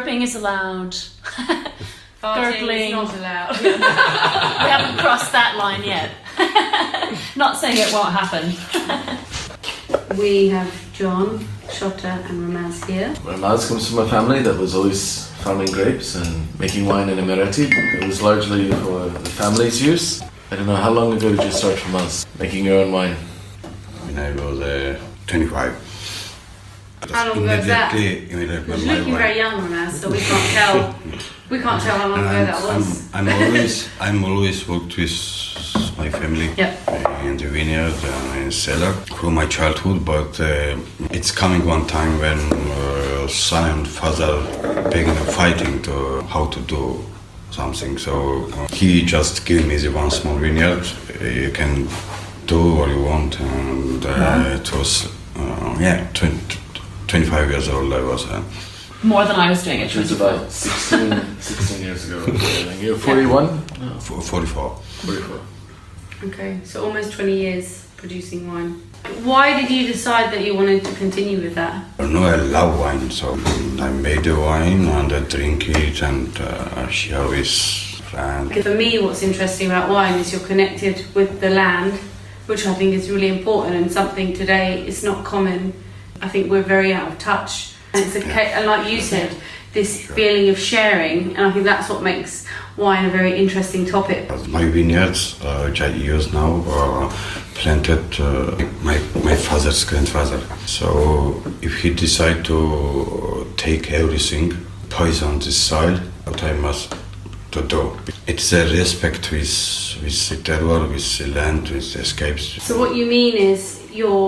burping is allowed. Farting is not allowed. We haven't crossed that line yet. Not saying it won't happen. We have John, Shota and Ramaz here. Ramaz comes from a family that was always farming grapes and making wine in Emirati. It was largely for the family's use. I don't know, how long ago did you start Ramaz, making your own wine? When I was 25. How long ago was that? Immediately, You're looking very young, Ramaz, so we can't tell. We can't tell how long ago that was. I'm always worked with my family in the vineyard and in cellar through my childhood, but it's coming one time when son and father began fighting to how to do something. So he just gave me the one small vineyard. You can do what you want, and it was 25 years old I was. More than I was doing it. Which was about 16 years ago. You're 41? No. 44. 44. Okay, so almost 20 years producing wine. Why did you decide that you wanted to continue with that? I love wine, so I made the wine and I drink it and share with friends. For me, what's interesting about wine is you're connected with the land, which I think is really important and something today is not common. I think we're very out of touch. And it's and like you said, this feeling of sharing, and I think that's what makes wine a very interesting topic. My vineyards, which I use now, are planted my father's grandfather. So if he decide to take everything, poison the soil, what I must to do. It's a respect with the terroir, with the land, with the escapes. So what you mean is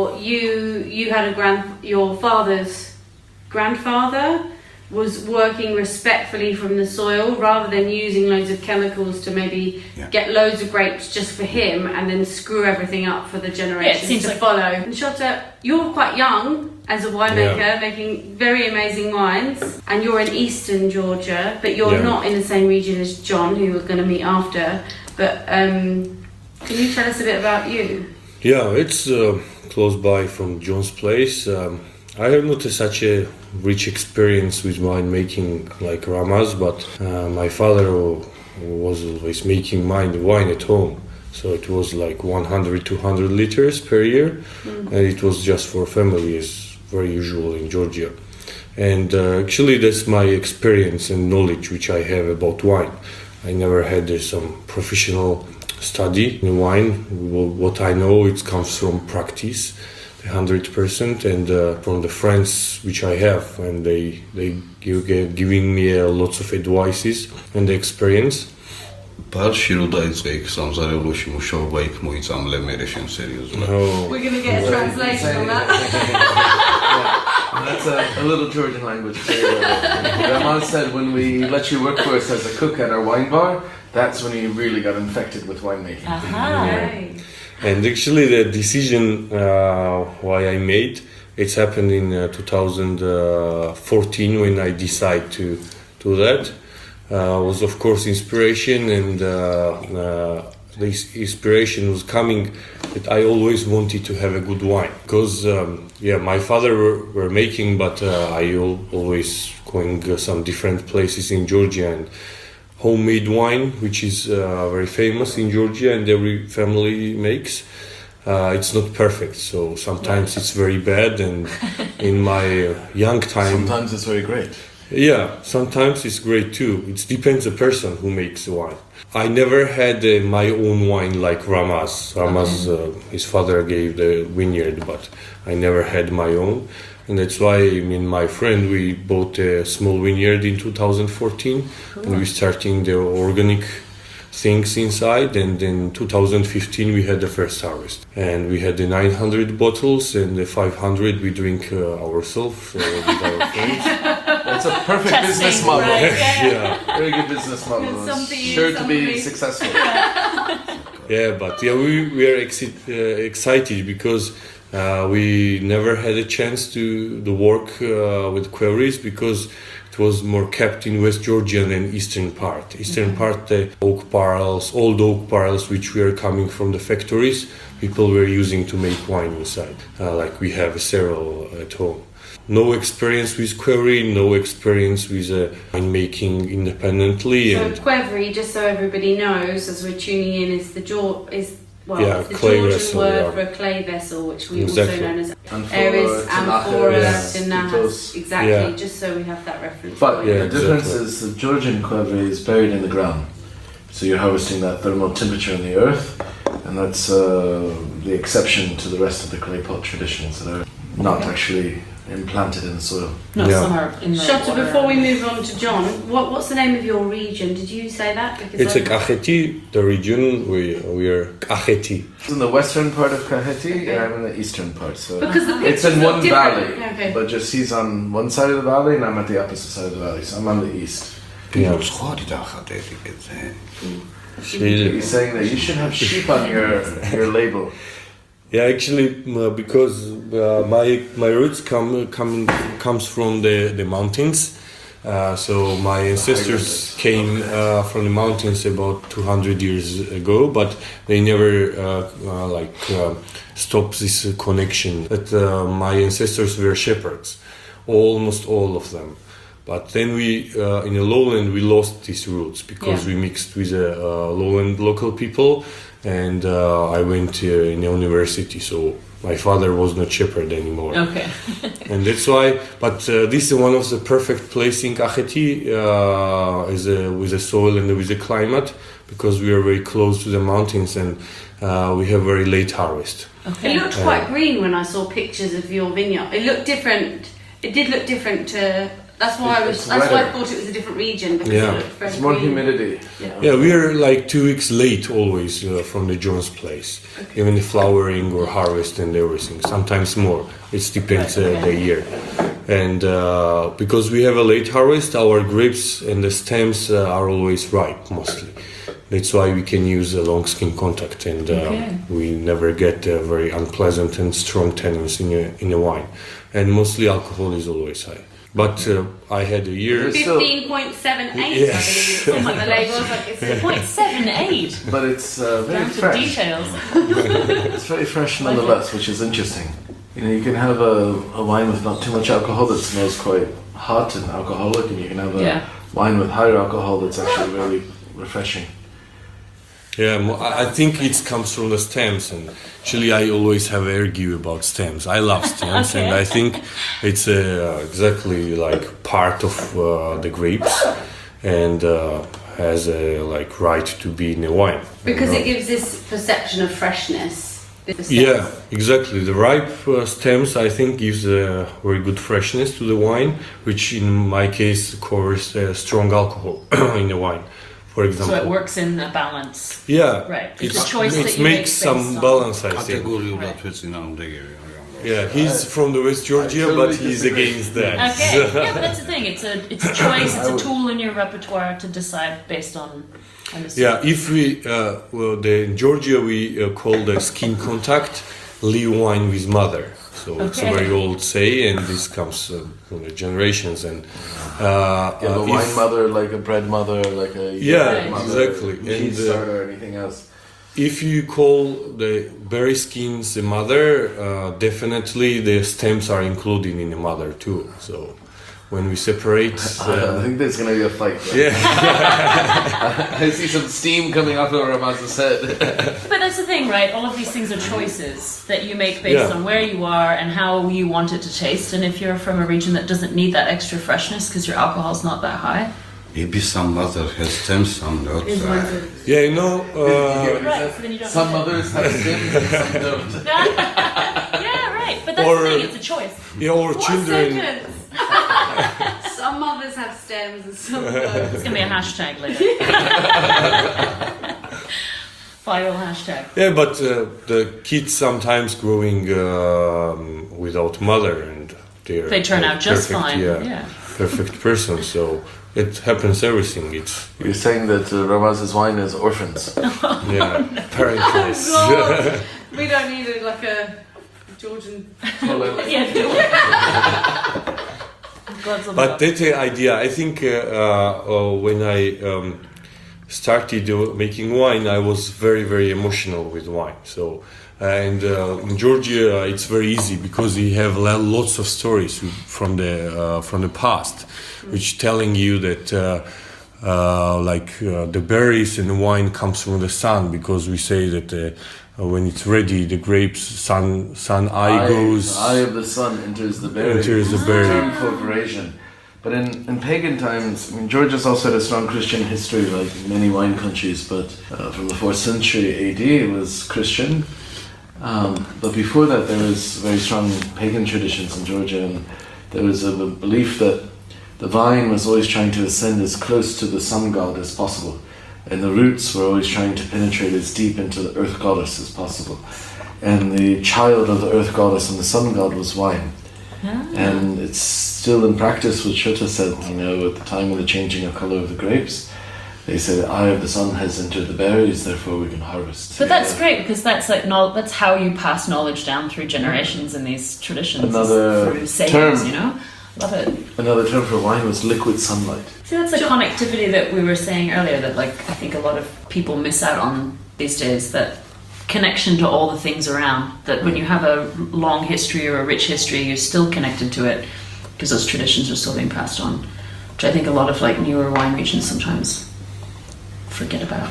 you had your father's grandfather was working respectfully from the soil rather than using loads of chemicals to maybe get loads of grapes just for him and then screw everything up for the generations to follow. And Shota, you're quite young as a winemaker, making very amazing wines, and you're in eastern Georgia, but you're not in the same region as John, who we're going to meet after. But can you tell us a bit about you? Yeah, it's close by from John's place. I have not such a rich experience with winemaking like Ramaz, but my father was always making wine at home. So it was like 100-200 liters per year, and it was just for family, is very usual in Georgia. And actually that's my experience and knowledge which I have about wine. I never had some professional study in wine. What I know, it comes from practice. 100%, and from the friends which I have, and they giving me lots of advices and experience. We're gonna get a translation on that. That's a little Georgian language. Ramaz said when we let you work for us as a cook at our wine bar, that's when you really got infected with winemaking. And actually the decision why I made, it's happened in 2014 when I decided to do that. Was of course inspiration, and this inspiration was coming that I always wanted to have a good wine. Because my father were making, but I always going some different places in Georgia, and homemade wine, which is very famous in Georgia and every family makes. It's not perfect, so sometimes it's very bad, and in my young time... Sometimes it's very great. Yeah, sometimes it's great too. It depends the person who makes the wine. I never had my own wine like Ramaz. His father gave the vineyard, but I never had my own. And that's why me and my friend, we bought a small vineyard in 2014, and we starting the organic things inside, and in 2015 we had the first harvest. And we had the 900 bottles, and the 500 we drink ourselves with our friends. That's a perfect business model. Very good business model. Sure to be successful. But we are excited because we never had a chance to work with quarries, because it it was more kept in West Georgia than eastern part. Eastern part, the oak barrels, old oak barrels, which were coming from the factories, people were using to make wine inside. Like we have several at home. No experience with quarry, no experience with wine making independently. So And Quevri, just so everybody knows, as we're tuning in, is the Yeah, it's the clay Georgian vessel, word yeah. for a clay vessel, which we Exactly. also known as Amphora, Eris, Amphora, Tinahas, Tinahas. Titos. Exactly, Yeah. just so we have that reference. But point. Yeah, the difference exactly. is the Georgian Quevri is buried in the ground. So you're harvesting that thermal temperature in the earth, and that's the exception to the rest of the clay pot traditions that are not actually implanted in the soil. No, Yeah. some are in the Shota, water. before we move on to John, what's the name of your region? Did you say that? Because it's a Kaheti, the region we are Kaheti. It's in the western part of Kaheti, Okay. and I'm in the eastern part. So Because the it's pictures in look one different. valley, Okay. but just he's on one side of the valley, and I'm at the opposite side of the valley. So I'm on the east. Yeah. He's saying that you should have sheep on your label. Yeah, actually, because my roots comes from the mountains. So my ancestors came from the mountains about 200 years ago, but they never stopped this connection. That my ancestors were shepherds, almost all of them. But then we, in the lowland, we lost these roots because we mixed with lowland local people, and I went in the university, so my father was not shepherd anymore. Okay. And that's why, but this is one of the perfect place in Kaheti with the soil and with the climate, because we are very close to the mountains and we have very late harvest. Okay. It looked quite green when I saw pictures of your vineyard. It looked different. It did look different to. That's why It's That's why I wetter. thought it was a different region because Yeah. it looked very It's more green. humidity. Yeah, we are like 2 weeks late always from the Jones place, even the flowering or harvest and everything. Sometimes more. It depends the year. And because we have a late harvest, our grapes and the stems are always ripe mostly. That's why we can use a long skin contact, and we never get very unpleasant and strong tannins in the wine. And mostly alcohol is always high. But I had a year. 15.78, Yes. I believe it's on the label. I was like, it's 0.78. But it's very Down to fresh. details. It's very fresh nonetheless, which is interesting. You know, you can have a wine with not too much alcohol that smells quite hot and alcoholic, and you can have a wine with higher alcohol that's actually really refreshing. Yeah, I think it comes from the stems, and actually I always have argue about stems. I love stems, and I think it's exactly like part of the grapes, and has a like right to be in a wine. because it gives this perception of freshness. Yeah, exactly. The ripe stems, I think, gives a very good freshness to the wine, which in my case covers strong alcohol in the wine. For So example. it works in a balance. Yeah, Right. It's a choice it that you makes make some based on- balance, I think. Yeah, he's from the West Georgia, totally but he's disagree. against that. Okay. Yeah, but that's the thing. It's a choice. It's a tool in your repertoire to decide based on. Yeah, if we, in Georgia we call the skin contact leave wine with mother. So it's a Okay. very old say, and this comes from the generations. And You have a if- wine mother, like a bread mother, like a Yeah, yogurt mother, exactly. cheese And, starter, or anything else. if you call the berry skins the mother, definitely the stems are included in the mother too. So when we separate, I think there's going to be a fight. There. yeah, I see some steam coming off of Ramaz's head. But that's the thing, right? All of these things are choices that you make based Yeah. on where you are and how you want it to taste. And if you're from a region that doesn't need that extra freshness because your alcohol's not that high, Maybe some mother has stems, some not. yeah, you know. right? So then you don't. Some need it. mothers have stems and some don't. Yeah, right. But that's Or- the thing. It's a choice. Yeah, or What children. sentence? Some mothers have stems and some don't. It's gonna be a hashtag later. Viral hashtag. Yeah, but the kids sometimes growing without mother, and They turn out just perfect, fine. Yeah, Yeah. perfect person. So it happens everything. It's You're saying that Ramaz's wine is orphans. yeah, parentless. God, we don't need like a Georgian. Yeah. But that's the idea. I think when I started making wine, I was very, very emotional with wine. So, and in Georgia, it's very easy because we have lots of stories from the past, which telling you that the berries and the wine comes from the sun, because we say that when it's ready, the grapes sun eye goes. The eye of the sun enters the berry. Enters the berry. Term for Eurasian. But in pagan times, I mean, Georgia's also had a strong Christian history, like many wine countries. But from the 4th century AD, it was Christian. But before that, there was very strong pagan traditions in Georgia, and there was a belief that the vine was always trying to ascend as close to the sun god as possible, and the roots were always trying to penetrate as deep into the earth goddess as possible. And the child of the earth goddess and the sun god was wine. And it's still in practice what Shota said, at the time of the changing of color of the grapes, they say the eye of the sun has entered the berries, therefore we can harvest. But that's great, because that's like that's how you pass knowledge down through generations in these traditions. Another through sayings, term. Love it. Another term for wine was liquid sunlight. See, that's a connectivity that we were saying earlier that I think a lot of people miss out on these days, that connection to all the things around, that when you have a long history or a rich history, you're still connected to it because those traditions are still being passed on, which I think a lot of newer wine regions sometimes forget about.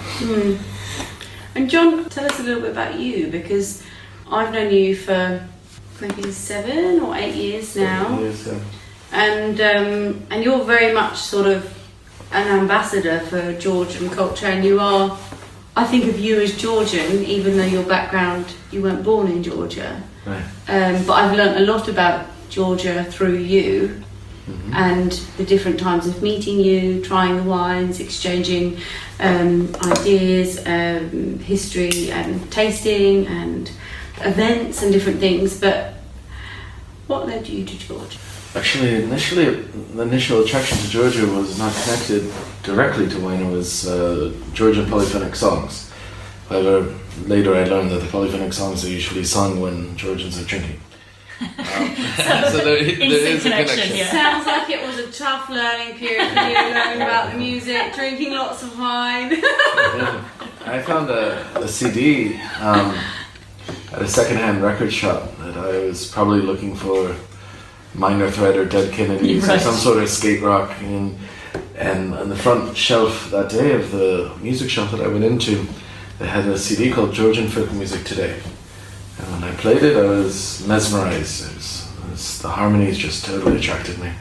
And John, tell us a little bit about you, because I've known you for maybe 7 or 8 years now. And you're very much sort of an ambassador for Georgian culture, and you are, I think of you as Georgian, even though your background, you weren't born in Georgia. Right. But I've learnt a lot about Georgia through you, and the different times of meeting you, trying the wines, exchanging ideas, history and tasting and events and different things. But what led you to Georgia? Actually, initially, the initial attraction to Georgia was not connected directly to wine. It was Georgian polyphonic songs. However, later I learned that the polyphonic songs are usually sung when Georgians are drinking. So there is a connection. Yeah. Sounds like it was a tough learning period for you, learning about the music, drinking lots of wine. I found a CD at a secondhand record shop that I was probably looking for Minor Threat or Dead Kennedys or some sort of skate rock, and on the front shelf that day of the music shop that I went into, they had a CD called Georgian Folk Music Today, and when I played it I was mesmerized. The harmonies just totally attracted me,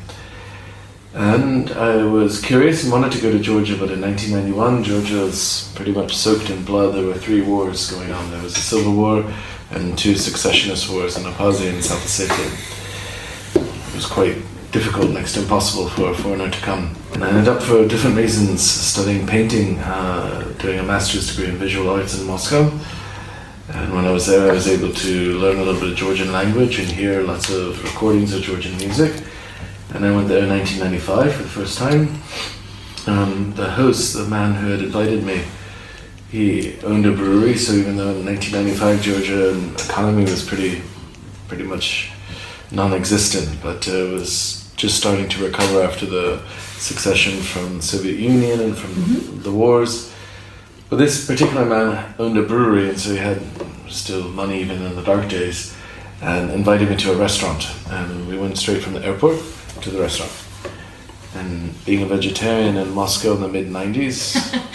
and I was curious and wanted to go to Georgia. But in 1991 Georgia was pretty much soaked in blood. There were 3 wars going on. There was the Civil War and 2 successionist wars in Abkhazia and South Ossetia. It was quite difficult, next to impossible, for a foreigner to come. And I ended up, for different reasons, studying painting, doing a master's degree in visual arts in Moscow. And when I was there, I was able to learn a little bit of Georgian language and hear lots of recordings of Georgian music. And I went there in 1995 for the first time. The host, the man who had invited me, he owned a brewery, so even though in 1995 Georgian economy was pretty much non-existent, but it was just starting to recover after the succession from the Soviet Union and from the wars. But this particular man owned a brewery, and so he had still money even in the dark days, and invited me to a restaurant, and we went straight from the airport to the restaurant. And being a vegetarian in Moscow in the mid-90s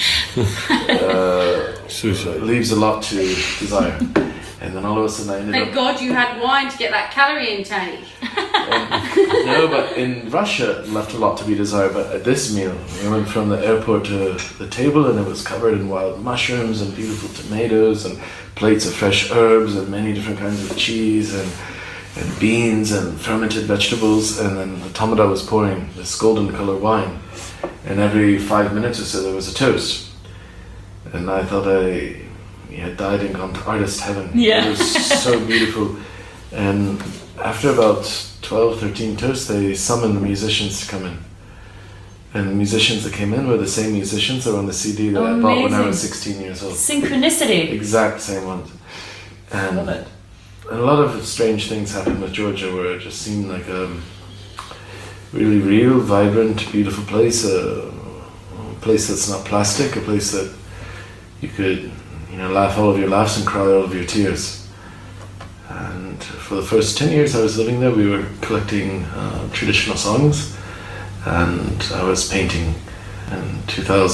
leaves a lot to desire. And then all of a sudden I ended Thank God you had wine to get that calorie intake. No, but in Russia it left a lot to be desired. But at this meal, we went from the airport to the table, and it was covered in wild mushrooms and beautiful tomatoes and plates of fresh herbs and many different kinds of cheese and beans and fermented vegetables. And then the tamada was pouring this golden color wine, and every 5 minutes or so there was a toast. And I thought I had died and gone to artist heaven. Yeah. It was so beautiful. And after about 12, 13 toasts, they summoned the musicians to come in. And the musicians that came in were the same musicians that were on the CD that I bought when I was 16 years old. Synchronicity. Exact same ones. And Love it. a lot of strange things happened with Georgia, where it just seemed like really real, vibrant, beautiful place. A place that's not plastic. A place that you could, laugh all of your laughs and cry all of your tears. And for the first 10 years I was living there, we were collecting traditional songs, and I was painting. In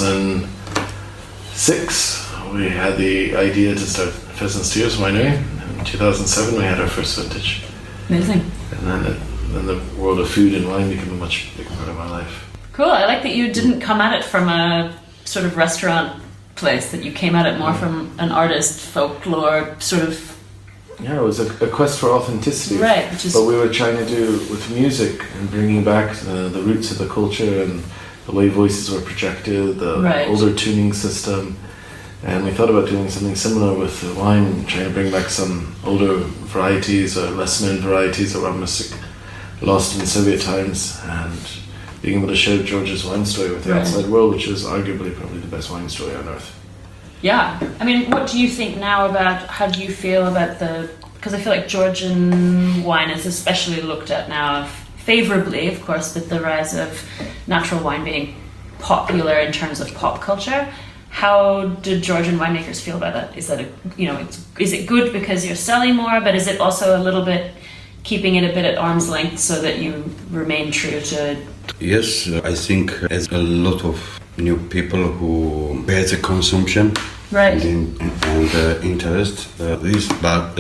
2006, we had the idea to start Pheasant's Tears Winery. In 2007, we had our first vintage. Amazing. And then the world of food and wine became a much bigger part of my life. Cool. I like that you didn't come at it from a sort of restaurant place, that you came at it more from an artist, folklore sort of. Yeah, it was a quest for authenticity. Right, which is. But we were trying to do with music and bringing back the roots of the culture and the way voices were projected, the older tuning system. And we thought about doing something similar with the wine, trying to bring back some older varieties or less known varieties that were almost lost in Soviet times, and being able to share Georgia's wine story with the outside world, which is arguably probably the best wine story on earth. Yeah. I mean, what do you think now about, how do you feel about because I feel like Georgian wine is especially looked at now favorably, of course, with the rise of natural wine being popular in terms of pop culture. How do Georgian winemakers feel about that? Is that is it good because you're selling more, but is it also a little bit keeping it a bit at arm's length so that you remain true to? Yes, I think there's a lot of new people who has a consumption Right. and interest. This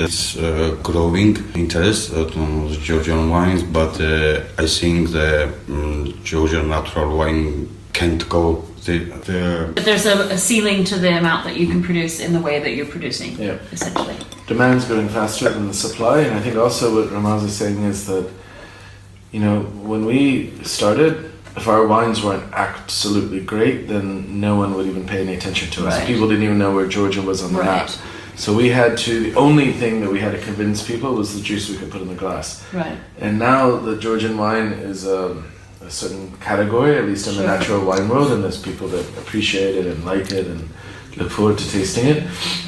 growing interest on Georgian wines, but I think the Georgian natural wine can't go there. But there's a ceiling to the amount that you can produce in the way that you're producing, essentially. Demand's growing faster than the supply, and I think also what Ramaz is saying is that, when we started, if our wines weren't absolutely great, then no one would even pay any attention to us. Right. People didn't even know where Georgia was on the map. So the only thing that we had to convince people was the juice we could put in the glass. Right. And now the Georgian wine is a certain category, at least in the natural wine world, and there's people that appreciate it and like it and look forward to tasting it.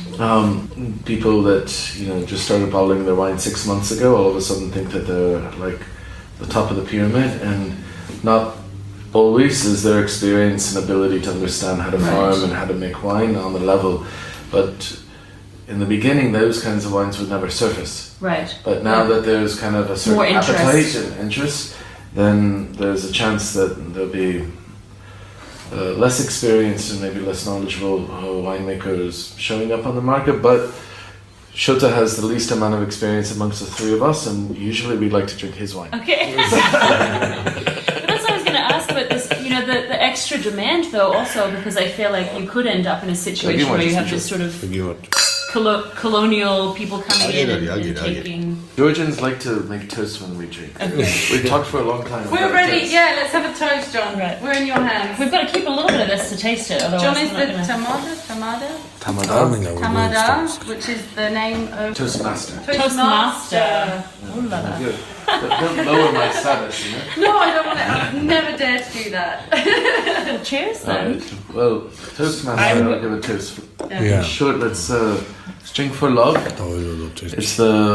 People that just started bottling their wine 6 months ago all of a sudden think that they're like the top of the pyramid, and not always is their experience and ability to understand how to farm and how to make wine on the level. But in the beginning, those kinds of wines would never surface. Right. But now that there's kind of a certain appetite and interest, then there's a chance that there'll be less experienced and maybe less knowledgeable winemakers showing up on the market. But Shota has the least amount of experience amongst the three of us, and usually we like to drink his wine. Okay. But that's what I was going to ask about this, the extra demand though also, because I feel like you could end up in a situation where you have this sort of colonial people coming in and taking... Georgians like to make toast when we drink. Okay. We've talked for a long time. We're ready. Yeah, let's have a toast, John. Right. We're in your hands. We've got to keep a little bit of this to taste it, otherwise John is we're the not gonna... Tamada, which is the name of Toastmaster. Toastmaster. Ooh la la. Good. Don't lower my status, No, I don't want to. I'd never dare to do that. Well, cheers then. Well, Toastmaster, I'll give a toast. Yeah. Sure, let's drink for love. It's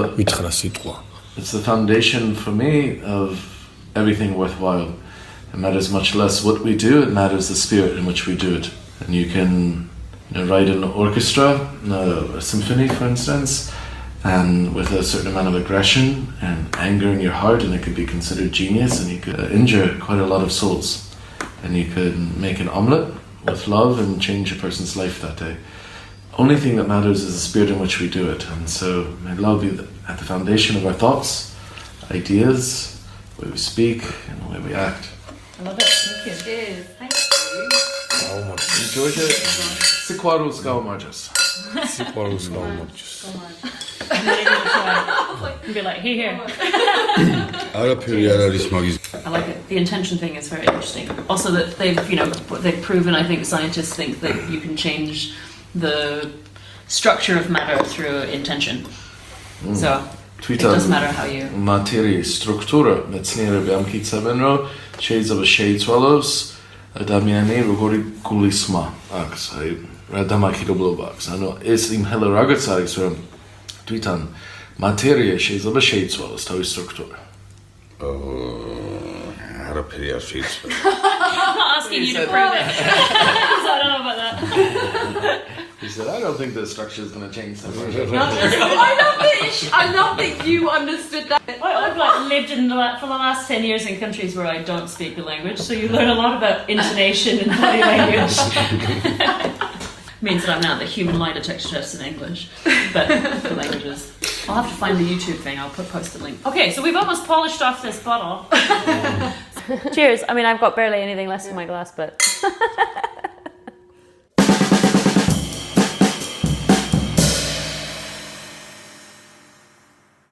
the foundation for me of everything worthwhile. It matters much less what we do, it matters the spirit in which we do it. And you can write an orchestra, a symphony for instance, and with a certain amount of aggression and anger in your heart, and it could be considered genius, and you could injure quite a lot of souls. And you could make an omelette with love and change a person's life that day. Only thing that matters is the spirit in which we do it. And so may love be at the foundation of our thoughts, ideas, the way we speak, and the way we act. I love it. Thank you. Cheers. Thank you. In Georgia, Sikwaru Skaumarjas. I'm ready to try. And be like, here. I like it. The intention thing is very interesting. Also that they've proven, I think scientists think that you can change the structure of matter through intention. So it doesn't matter how you... Materii, struktura, mecnire biamkica venro, shades of a shade swallows, Damiani Rogori Kulisma, Aksai, Radamaki Roblobox. I know it's im Hela Ragatsarix from Twitan. Materia shades of a shade swallows, to is struktura. Haraperiya sheets. I'm not asking you to prove it. So I don't know about that. He said, I don't think the structure is going to change so much. I love that you understood that. I've like lived for the last 10 years in countries where I don't speak the language, so you learn a lot about intonation and body language. Means that I'm now the human lie detector test in English, but for languages. I'll have to find the YouTube thing. I'll post a link. Okay, so we've almost polished off this bottle. Cheers. I mean, I've got barely anything less in my glass, but